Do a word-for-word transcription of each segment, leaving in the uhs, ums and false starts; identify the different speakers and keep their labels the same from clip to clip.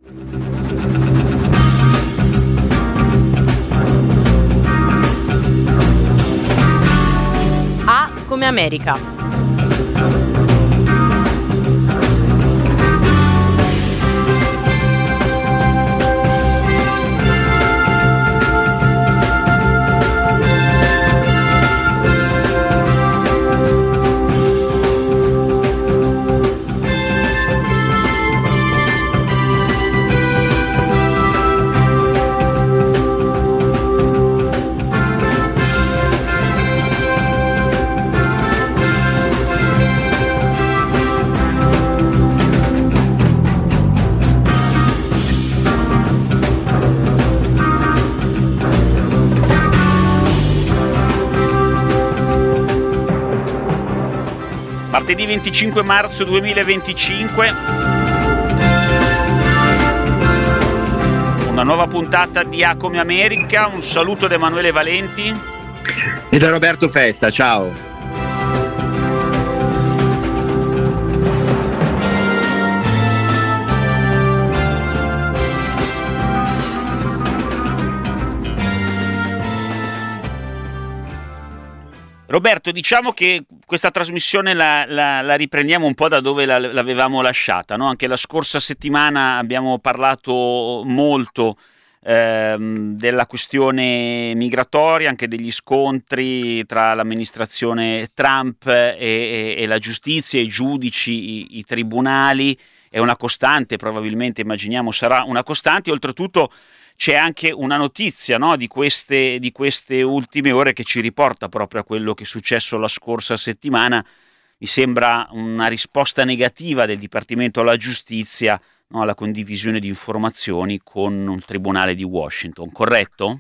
Speaker 1: A come America.
Speaker 2: Martedì venticinque marzo duemilaventicinque, una nuova puntata di A come America. Un saluto da Emanuele Valenti
Speaker 3: e da Roberto Festa, ciao.
Speaker 2: Roberto, diciamo che questa trasmissione la, la, la riprendiamo un po' da dove la, l'avevamo lasciata, no? Anche la scorsa settimana abbiamo parlato molto ehm, della questione migratoria, anche degli scontri tra l'amministrazione Trump e, e, e la giustizia, i giudici, i, i tribunali. È una costante, probabilmente immaginiamo sarà una costante. Oltretutto c'è anche una notizia, no, di queste, di queste ultime ore che ci riporta proprio a quello che è successo la scorsa settimana. Mi sembra una risposta negativa del Dipartimento della Giustizia, no, alla condivisione di informazioni con un tribunale di Washington, corretto?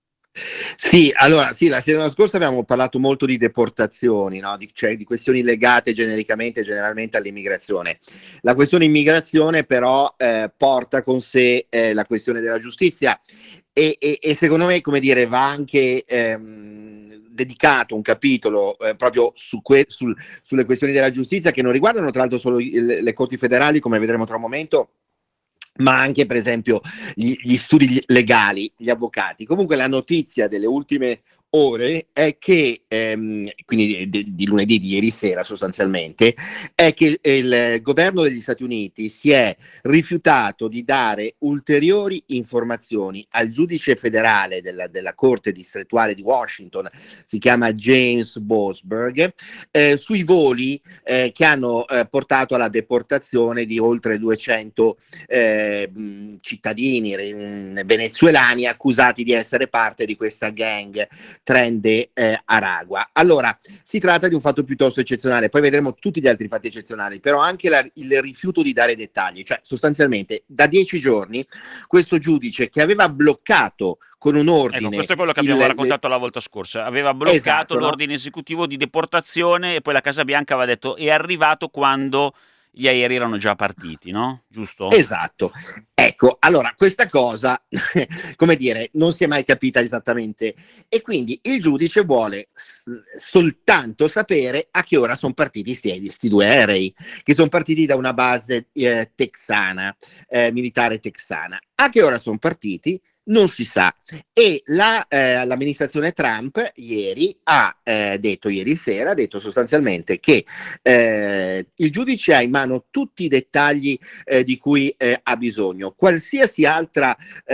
Speaker 3: Sì, allora sì, la settimana scorsa abbiamo parlato molto di deportazioni, no? di, cioè di questioni legate genericamente, generalmente all'immigrazione. La questione immigrazione però eh, porta con sé eh, la questione della giustizia e, e, e secondo me, come dire, va anche ehm, dedicato un capitolo eh, proprio su que- sul, sulle questioni della giustizia, che non riguardano tra l'altro solo le, le corti federali, come vedremo tra un momento, ma anche per esempio gli, gli studi legali, gli avvocati. Comunque la notizia delle ultime ore è che, ehm, quindi di, di lunedì, di ieri sera sostanzialmente, è che il governo degli Stati Uniti si è rifiutato di dare ulteriori informazioni al giudice federale della, della Corte distrettuale di Washington, si chiama James Boasberg, eh, sui voli eh, che hanno eh, portato alla deportazione di oltre duecento eh, cittadini eh, venezuelani accusati di essere parte di questa gang Trende eh, Aragua. Allora, si tratta di un fatto piuttosto eccezionale, poi vedremo tutti gli altri fatti eccezionali, però anche la, il rifiuto di dare dettagli, cioè sostanzialmente da dieci giorni questo giudice che aveva bloccato con un ordine...
Speaker 2: Ecco, questo è quello che abbiamo
Speaker 3: il,
Speaker 2: raccontato
Speaker 3: le...
Speaker 2: la volta scorsa, aveva bloccato
Speaker 3: esatto,
Speaker 2: l'ordine
Speaker 3: no?
Speaker 2: esecutivo di deportazione e poi la Casa Bianca aveva detto è arrivato quando gli aerei erano già partiti, no? Giusto?
Speaker 3: Esatto. Ecco, allora questa cosa, come dire, non si è mai capita esattamente e quindi il giudice vuole s- soltanto sapere a che ora sono partiti questi due aerei, che sono partiti da una base eh, texana, eh, militare texana. A che ora sono partiti? Non si sa. E la, eh, l'amministrazione Trump ieri ha eh, detto, ieri sera, ha detto sostanzialmente che eh, il giudice ha in mano tutti i dettagli eh, di cui eh, ha bisogno. Qualsiasi altra,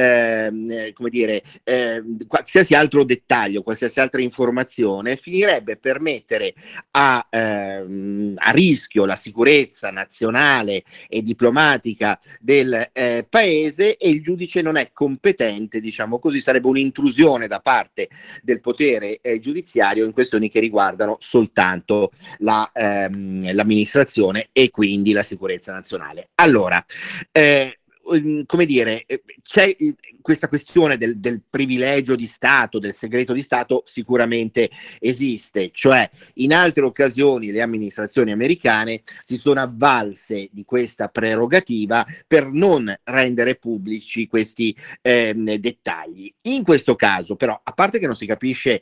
Speaker 3: eh, come dire, eh, qualsiasi altro dettaglio, qualsiasi altra informazione finirebbe per mettere a, ehm, a rischio la sicurezza nazionale e diplomatica del eh, paese e il giudice non è competente, diciamo così, sarebbe un'intrusione da parte del potere eh, giudiziario in questioni che riguardano soltanto la, ehm, l'amministrazione e quindi la sicurezza nazionale. Allora, eh, come dire, c'è questa questione del, del privilegio di Stato, del segreto di Stato, sicuramente esiste, cioè in altre occasioni le amministrazioni americane si sono avvalse di questa prerogativa per non rendere pubblici questi ehm, dettagli. In questo caso però, a parte che non si capisce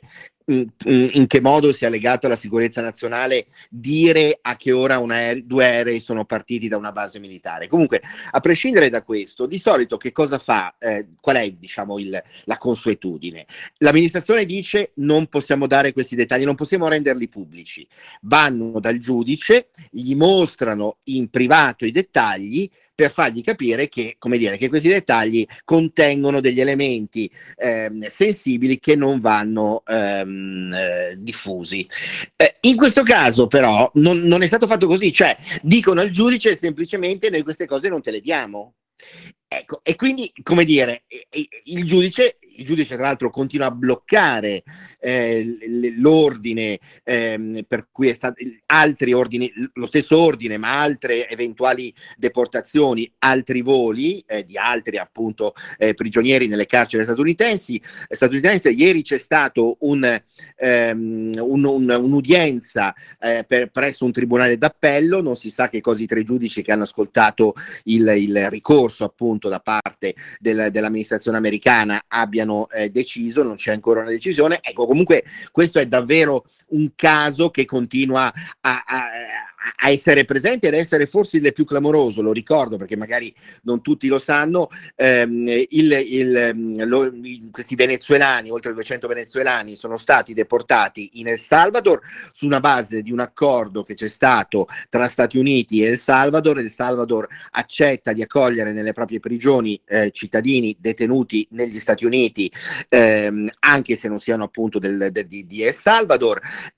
Speaker 3: in, in che modo sia legato alla sicurezza nazionale dire a che ora un aereo, due aerei sono partiti da una base militare. Comunque, a prescindere da questo, di solito che cosa fa? Eh, qual è, diciamo, il, la consuetudine? L'amministrazione dice non possiamo dare questi dettagli, non possiamo renderli pubblici. Vanno dal giudice, gli mostrano in privato i dettagli per fargli capire che, come dire, che questi dettagli contengono degli elementi ehm, sensibili che non vanno ehm, eh, diffusi. Eh, in questo caso però non, non è stato fatto così, cioè dicono al giudice semplicemente noi queste cose non te le diamo. Ecco, e quindi, come dire, il giudice, il giudice tra l'altro continua a bloccare eh, l'ordine eh, per cui è stato altri ordini, lo stesso ordine, ma altre eventuali deportazioni, altri voli eh, di altri appunto eh, prigionieri nelle carceri statunitensi. statunitensi. Ieri c'è stato un, um, un, un, un'udienza eh, per, presso un tribunale d'appello, non si sa che cosa i tre giudici che hanno ascoltato il, il ricorso appunto da parte del, dell'amministrazione americana abbiano eh, deciso, non c'è ancora una decisione. Ecco, comunque questo è davvero un caso che continua a, a, a essere presente ed essere forse il più clamoroso, lo ricordo perché magari non tutti lo sanno, ehm, il, il, lo, questi venezuelani, oltre duecento venezuelani sono stati deportati in El Salvador su una base di un accordo che c'è stato tra Stati Uniti e El Salvador. El Salvador accetta di accogliere nelle proprie prigioni eh, cittadini detenuti negli Stati Uniti, ehm, anche se non siano appunto del, de, di, di El Salvador.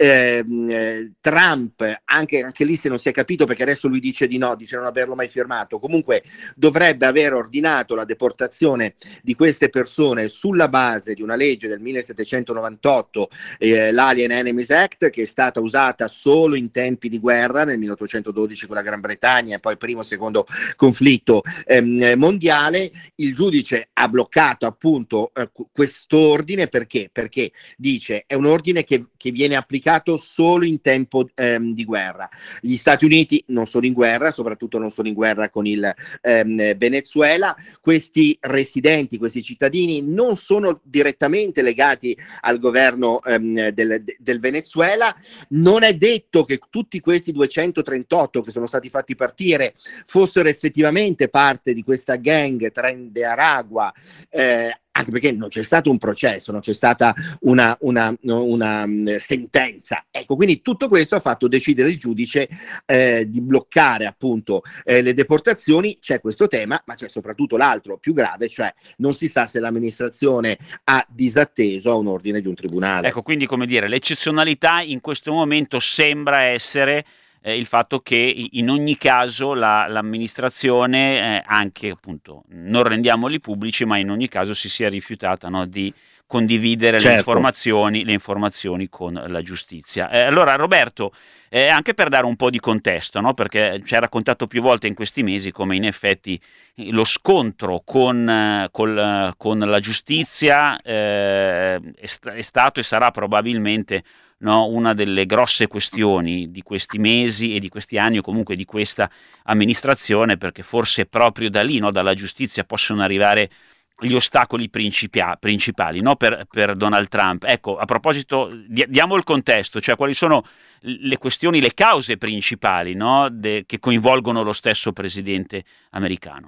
Speaker 3: Eh, Trump, anche, anche lì se non si è capito perché adesso lui dice di no, dice non averlo mai firmato, comunque dovrebbe aver ordinato la deportazione di queste persone sulla base di una legge del millesettecentonovantotto, eh, l'Alien Enemies Act, che è stata usata solo in tempi di guerra nel milleottocentododici con la Gran Bretagna e poi primo e secondo conflitto ehm, mondiale. Il giudice ha bloccato appunto eh, quest'ordine perché? Perché dice è un ordine che, che viene applicato solo in tempo ehm, di guerra. Gli Stati Uniti non sono in guerra, soprattutto non sono in guerra con il ehm, Venezuela. Questi residenti, questi cittadini non sono direttamente legati al governo ehm, del, del Venezuela. Non è detto che tutti questi duecentotrentotto che sono stati fatti partire fossero effettivamente parte di questa gang Tren de Aragua, eh, anche perché non c'è stato un processo, non c'è stata una, una, una um, sentenza. Ecco, quindi tutto questo ha fatto decidere il giudice eh, di bloccare appunto eh, le deportazioni. C'è questo tema, ma c'è soprattutto l'altro più grave, cioè non si sa se l'amministrazione ha disatteso a un ordine di un tribunale.
Speaker 2: Ecco, quindi come dire, l'eccezionalità in questo momento sembra essere Eh, il fatto che in ogni caso la, l'amministrazione, eh, anche appunto, non rendiamoli pubblici, ma in ogni caso si sia rifiutata, no, di condividere certo. le, informazioni, le informazioni con la giustizia. Eh, allora Roberto, eh, anche per dare un po' di contesto, no, perché ci ha raccontato più volte in questi mesi come in effetti lo scontro con, eh, col, con la giustizia eh, è, st- è stato e sarà probabilmente no, una delle grosse questioni di questi mesi e di questi anni o comunque di questa amministrazione, perché forse proprio da lì, no, dalla giustizia possono arrivare gli ostacoli principia- principali no, per, per Donald Trump. Ecco, a proposito, di- diamo il contesto, cioè quali sono le questioni, le cause principali no, de- che coinvolgono lo stesso presidente americano.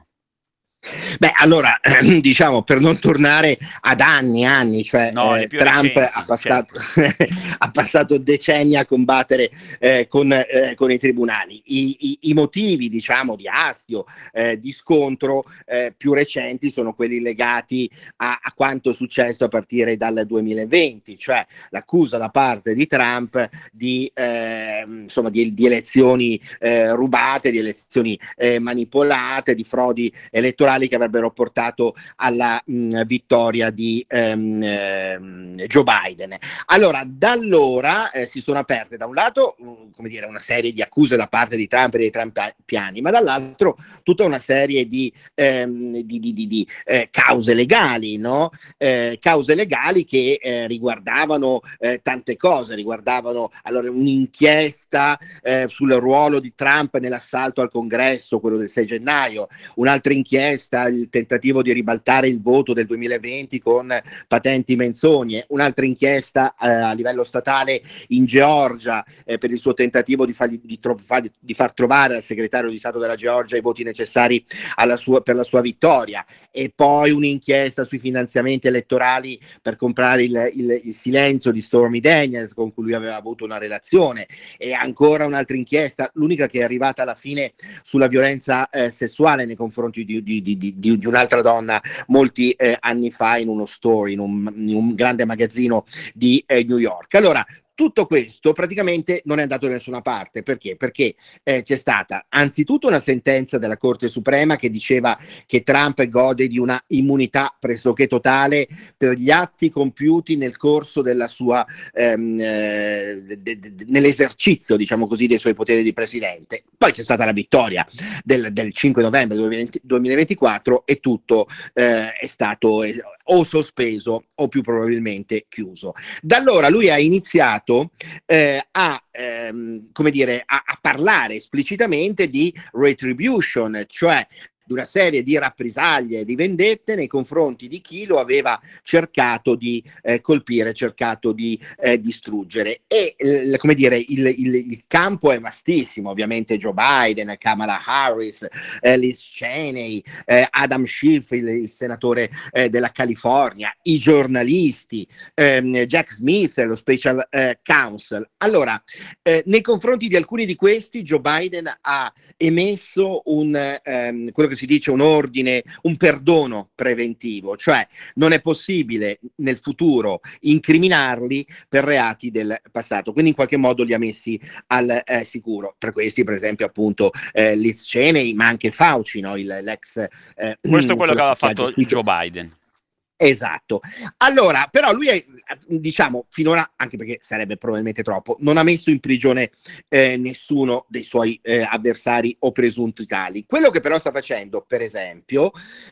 Speaker 3: Beh, allora, ehm, diciamo, per non tornare ad anni e anni, cioè
Speaker 2: no,
Speaker 3: eh, Trump recenti, ha, passato, certo. ha passato decenni a combattere eh, con, eh, con i tribunali. I, i, i motivi, diciamo, di astio, eh, di scontro eh, più recenti sono quelli legati a, a quanto è successo a partire dal duemilaventi, cioè l'accusa da parte di Trump di, eh, insomma, di, di elezioni eh, rubate, di elezioni eh, manipolate, di frodi elettorali che avrebbero portato alla mh, vittoria di ehm, ehm, Joe Biden. Allora, da allora eh, si sono aperte da un lato mh, come dire, una serie di accuse da parte di Trump e dei trumpiani, ma dall'altro tutta una serie di, ehm, di, di, di, di eh, cause legali, no? Eh, cause legali che eh, riguardavano eh, tante cose, riguardavano allora un'inchiesta eh, sul ruolo di Trump nell'assalto al Congresso, quello del sei gennaio, un'altra inchiesta inchiesta, il tentativo di ribaltare il voto del duemilaventi con patenti menzogne, un'altra inchiesta eh, a livello statale in Georgia eh, per il suo tentativo di, fargli, di, tro- di far trovare al segretario di Stato della Georgia i voti necessari alla sua, per la sua vittoria, e poi un'inchiesta sui finanziamenti elettorali per comprare il, il, il silenzio di Stormy Daniels, con cui lui aveva avuto una relazione, e ancora un'altra inchiesta, l'unica che è arrivata alla fine, sulla violenza eh, sessuale nei confronti di, di, di, di, di un'altra donna molti eh, anni fa in uno store, in un, in un grande magazzino di eh, New York. Allora, tutto questo praticamente non è andato da nessuna parte. Perché? Perché eh, c'è stata anzitutto una sentenza della Corte Suprema che diceva che Trump gode di una immunità pressoché totale per gli atti compiuti nel corso della sua ehm, eh, de, de, nell'esercizio, diciamo così, dei suoi poteri di presidente. Poi c'è stata la vittoria del, del cinque novembre duemilaventiquattro e tutto eh, è stato eh, o sospeso o più probabilmente chiuso. Da allora lui ha iniziato Eh, a, ehm, come dire, a, a parlare esplicitamente di retribution, cioè di una serie di rappresaglie, di vendette nei confronti di chi lo aveva cercato di eh, colpire, cercato di eh, distruggere. E eh, come dire, il, il, il campo è vastissimo, ovviamente Joe Biden, Kamala Harris, eh, Liz Cheney, eh, Adam Schiff, il, il senatore eh, della California, i giornalisti, ehm, Jack Smith, lo special eh, counsel. Allora, eh, nei confronti di alcuni di questi Joe Biden ha emesso un ehm, quello che si dice un ordine, un perdono preventivo, cioè non è possibile nel futuro incriminarli per reati del passato, quindi in qualche modo li ha messi al eh, sicuro. Tra questi, per esempio, appunto eh, Liz Cheney, ma anche Fauci, no? Il, l'ex eh,
Speaker 2: questo è quello che aveva
Speaker 3: che
Speaker 2: fatto Joe Biden.
Speaker 3: Esatto. Allora, però lui è, diciamo, finora, anche perché sarebbe probabilmente troppo, non ha messo in prigione eh, nessuno dei suoi eh, avversari o presunti tali. Quello che però sta facendo, per esempio,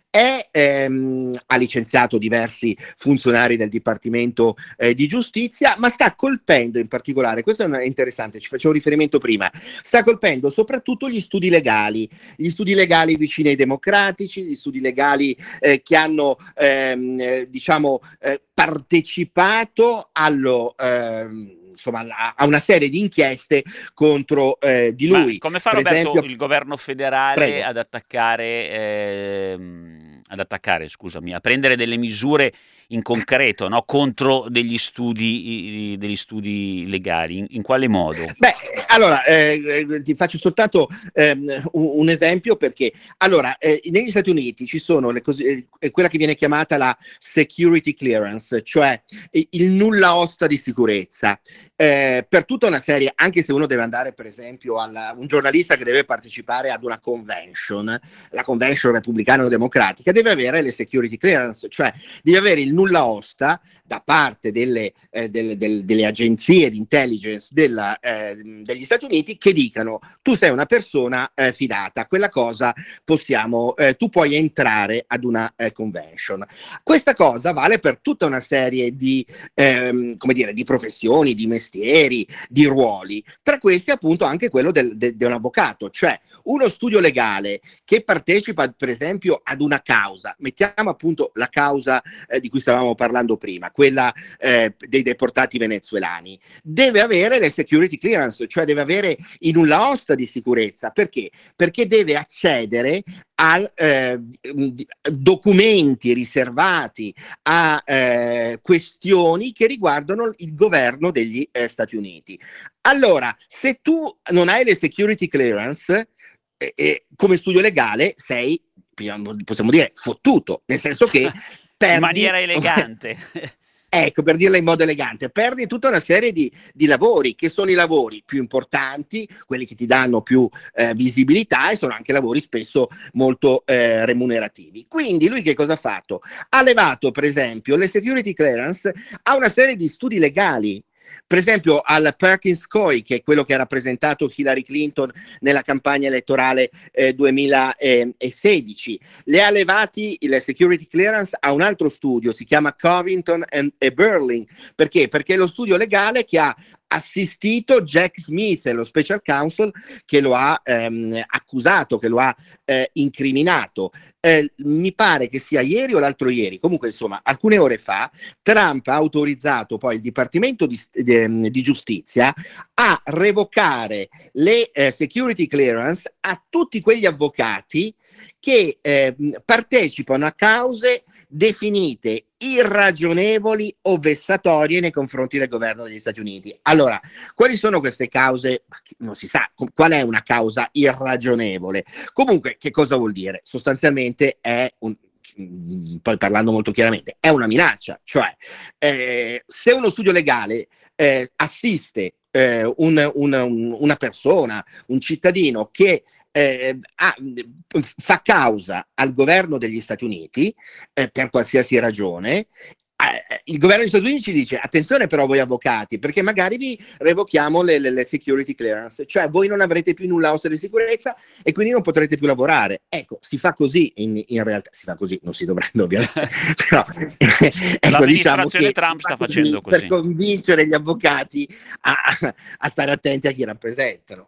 Speaker 3: è ehm, ha licenziato diversi funzionari del Dipartimento eh, di Giustizia, ma sta colpendo in particolare, questo è interessante, ci facevo riferimento prima, sta colpendo soprattutto gli studi legali, gli studi legali vicini ai democratici, gli studi legali eh, che hanno ehm, Eh, diciamo eh, partecipato allo ehm, insomma a, a una serie di inchieste contro eh, di lui.
Speaker 2: Ma come fa
Speaker 3: per
Speaker 2: Roberto
Speaker 3: esempio,
Speaker 2: il governo federale
Speaker 3: prego.
Speaker 2: ad attaccare ehm, ad attaccare scusami a prendere delle misure in concreto, no? Contro degli studi degli studi legali, in, in quale modo?
Speaker 3: Beh, allora eh, ti faccio soltanto ehm, un, un esempio, perché allora eh, negli Stati Uniti ci sono le cose, eh, quella che viene chiamata la security clearance, cioè il nulla osta di sicurezza eh, per tutta una serie, anche se uno deve andare per esempio a un giornalista che deve partecipare ad una convention, la convention repubblicano-democratica, deve avere le security clearance, cioè deve avere il nulla osta da parte delle, eh, delle, delle, delle agenzie di intelligence della, eh, degli Stati Uniti, che dicano: tu sei una persona eh, fidata, quella cosa possiamo, eh, tu puoi entrare ad una eh, convention. Questa cosa vale per tutta una serie di, ehm, come dire, di professioni, di mestieri, di ruoli, tra questi appunto anche quello del, de, di un avvocato, cioè uno studio legale che partecipa per esempio ad una causa, mettiamo appunto la causa eh, di cui stavamo parlando prima, quella eh, dei deportati venezuelani, deve avere le security clearance, cioè deve avere in nulla osta di sicurezza. Perché? Perché deve accedere a eh, documenti riservati a eh, questioni che riguardano il governo degli eh, Stati Uniti. Allora, se tu non hai le security clearance, eh, eh, come studio legale sei, possiamo dire, fottuto, nel senso che perdi,
Speaker 2: in maniera elegante.
Speaker 3: Ecco, per dirla in modo elegante, perdi tutta una serie di, di lavori, che sono i lavori più importanti, quelli che ti danno più eh, visibilità, e sono anche lavori spesso molto eh, remunerativi. Quindi lui che cosa ha fatto? Ha levato, per esempio, le security clearance a una serie di studi legali. Per esempio al Perkins Coie, che è quello che ha rappresentato Hillary Clinton nella campagna elettorale eh, duemilasedici, le ha levati il security clearance a un altro studio, si chiama Covington and, e Burling. Perché? Perché è lo studio legale che ha assistito Jack Smith, lo special counsel, che lo ha ehm, accusato, che lo ha eh, incriminato. Eh, mi pare che sia ieri o l'altro ieri, comunque insomma alcune ore fa, Trump ha autorizzato poi il Dipartimento di, di, di Giustizia a revocare le eh, security clearance a tutti quegli avvocati che eh, partecipano a cause definite irragionevoli o vessatorie nei confronti del governo degli Stati Uniti. Allora, quali sono queste cause? Non si sa qual è una causa irragionevole. Comunque, che cosa vuol dire? Sostanzialmente è un, poi parlando molto chiaramente, è una minaccia, cioè eh, se uno studio legale eh, assiste eh, un, un, una persona, un cittadino che Eh, ha, fa causa al governo degli Stati Uniti eh, per qualsiasi ragione, eh, il governo degli Stati Uniti ci dice attenzione però voi avvocati, perché magari vi revochiamo le, le, le security clearance, cioè voi non avrete più nulla ossa di sicurezza e quindi non potrete più lavorare. Ecco, si fa così, in, in realtà si fa così, non si dovrebbe ovviamente, però ecco, diciamo che
Speaker 2: Trump sta
Speaker 3: fa
Speaker 2: facendo così
Speaker 3: per convincere gli avvocati a, a stare attenti a chi rappresentano.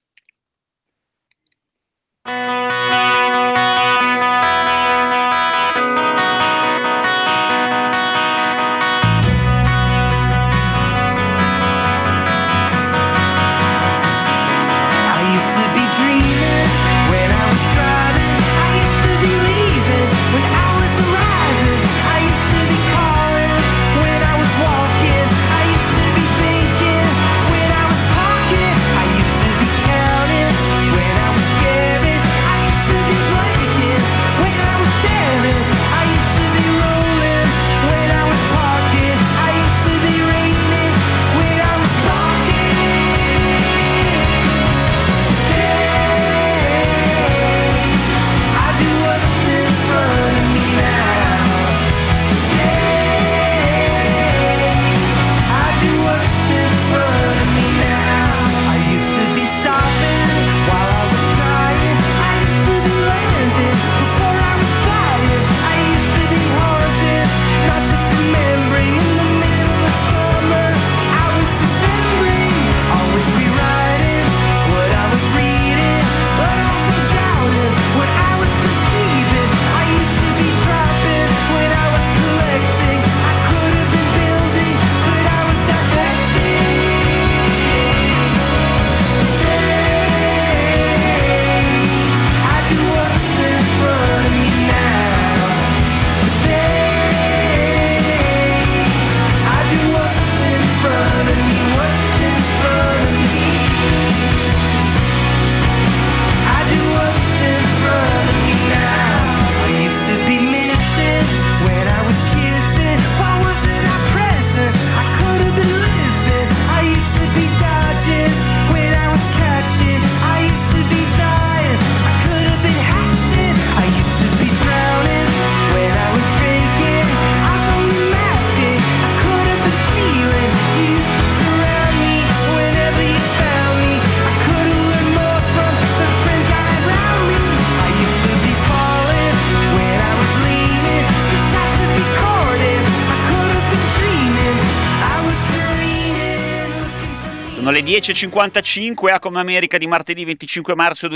Speaker 2: Sono le dieci e cinquantacinque, a Come America di martedì venticinque marzo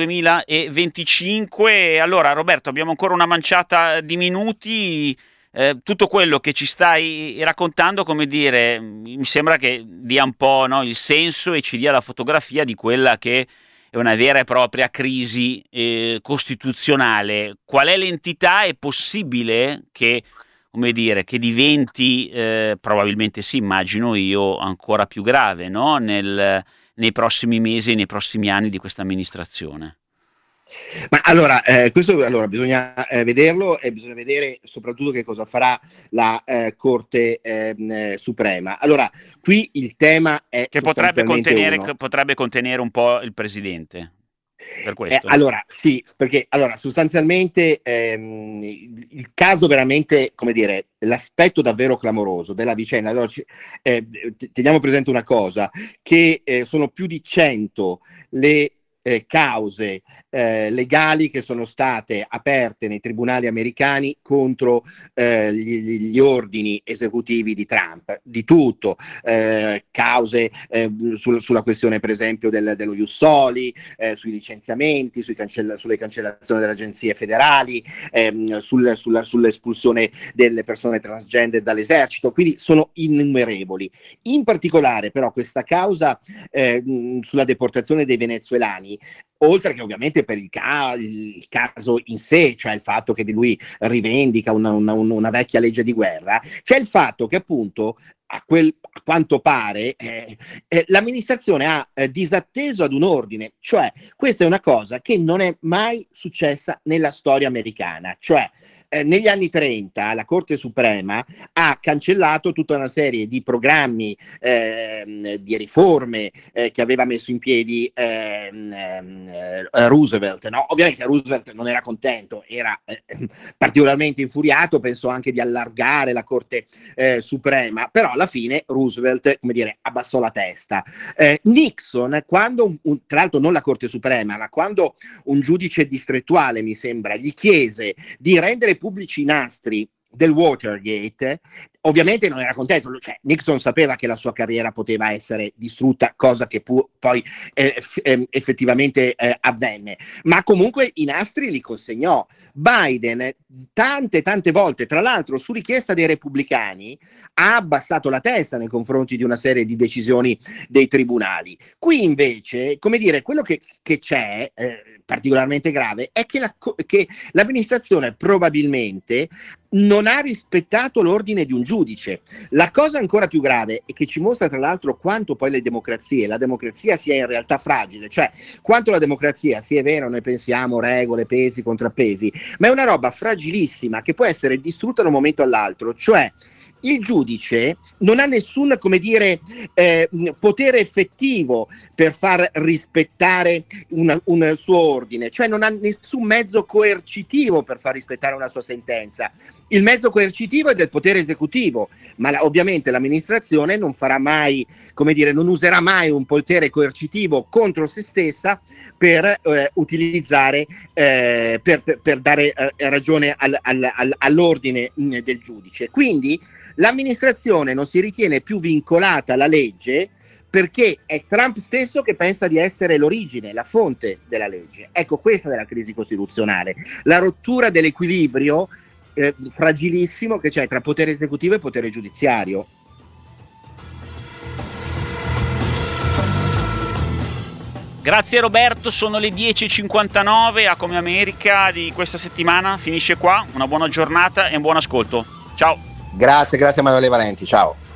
Speaker 2: duemilaventicinque. Allora Roberto, abbiamo ancora una manciata di minuti. Eh, tutto quello che ci stai raccontando, come dire, mi sembra che dia un po', no, il senso e ci dia la fotografia di quella che è una vera e propria crisi eh, costituzionale. Qual è l'entità? È possibile che, come dire, che diventi, eh, probabilmente sì, immagino io, ancora più grave, no? Nel, nei prossimi mesi e nei prossimi anni di questa amministrazione?
Speaker 3: Ma allora, eh, questo allora, bisogna eh, vederlo e bisogna vedere soprattutto che cosa farà la eh, Corte eh, Suprema. Allora, qui il tema è
Speaker 2: che potrebbe contenere,
Speaker 3: uno.
Speaker 2: che potrebbe contenere un po' il Presidente. Per questo.
Speaker 3: Eh, allora, sì, perché allora, sostanzialmente ehm, il, il caso veramente, come dire, l'aspetto davvero clamoroso della vicenda. Allora, eh, teniamo presente una cosa, che eh, sono più di cento le eh, cause eh, legali che sono state aperte nei tribunali americani contro eh, gli, gli ordini esecutivi di Trump, di tutto, eh, cause eh, sul, sulla questione per esempio del, dello Ius Soli, eh, sui licenziamenti, sui cancella, sulle cancellazioni delle agenzie federali, ehm, sul, sulla, sull'espulsione delle persone transgender dall'esercito, quindi sono innumerevoli. In particolare però questa causa eh, sulla deportazione dei venezuelani, oltre che ovviamente per il, ca- il caso in sé, cioè il fatto che di lui rivendica una, una, una vecchia legge di guerra, c'è il fatto che appunto a, quel, a quanto pare eh, eh, l'amministrazione ha eh, disatteso ad un ordine, cioè questa è una cosa che non è mai successa nella storia americana, cioè Eh, negli anni trenta la Corte Suprema ha cancellato tutta una serie di programmi, eh, di riforme eh, che aveva messo in piedi eh, eh, Roosevelt. No? Ovviamente Roosevelt non era contento, era eh, particolarmente infuriato, pensò anche di allargare la Corte eh, Suprema, però alla fine Roosevelt, come dire, abbassò la testa. Eh, Nixon, quando, un, un, tra l'altro non la Corte Suprema, ma quando un giudice distrettuale, mi sembra, gli chiese di rendere pubblici i nastri del Watergate, ovviamente non era contento, cioè, Nixon sapeva che la sua carriera poteva essere distrutta, cosa che pu- poi eh, f- eh, effettivamente eh, avvenne, ma comunque i nastri li consegnò. Biden tante tante volte, tra l'altro su richiesta dei repubblicani, ha abbassato la testa nei confronti di una serie di decisioni dei tribunali. Qui invece, come dire, quello che, che c'è eh, particolarmente grave è che, la, che l'amministrazione probabilmente non ha rispettato l'ordine di un giudice. La cosa ancora più grave e che ci mostra tra l'altro quanto poi le democrazie, la democrazia sia in realtà fragile, cioè quanto la democrazia, sì è vero, noi pensiamo regole, pesi, contrappesi, ma è una roba fragilissima che può essere distrutta da un momento all'altro, cioè il giudice non ha nessun, come dire, eh, potere effettivo per far rispettare una, un suo ordine, cioè non ha nessun mezzo coercitivo per far rispettare una sua sentenza. Il mezzo coercitivo è del potere esecutivo, ma la, ovviamente l'amministrazione non farà mai, come dire, non userà mai un potere coercitivo contro se stessa per eh, utilizzare, eh, per, per, per dare eh, ragione al, al, al, all'ordine mh, del giudice. Quindi l'amministrazione non si ritiene più vincolata alla legge perché è Trump stesso che pensa di essere l'origine, la fonte della legge. Ecco, questa è la crisi costituzionale, la rottura dell'equilibrio eh, fragilissimo che c'è tra potere esecutivo e potere giudiziario.
Speaker 2: Grazie Roberto, sono le dieci e cinquantanove, A Come America di questa settimana finisce qua. Una buona giornata e un buon ascolto. Ciao.
Speaker 3: Grazie, grazie Emanuele Valenti, ciao.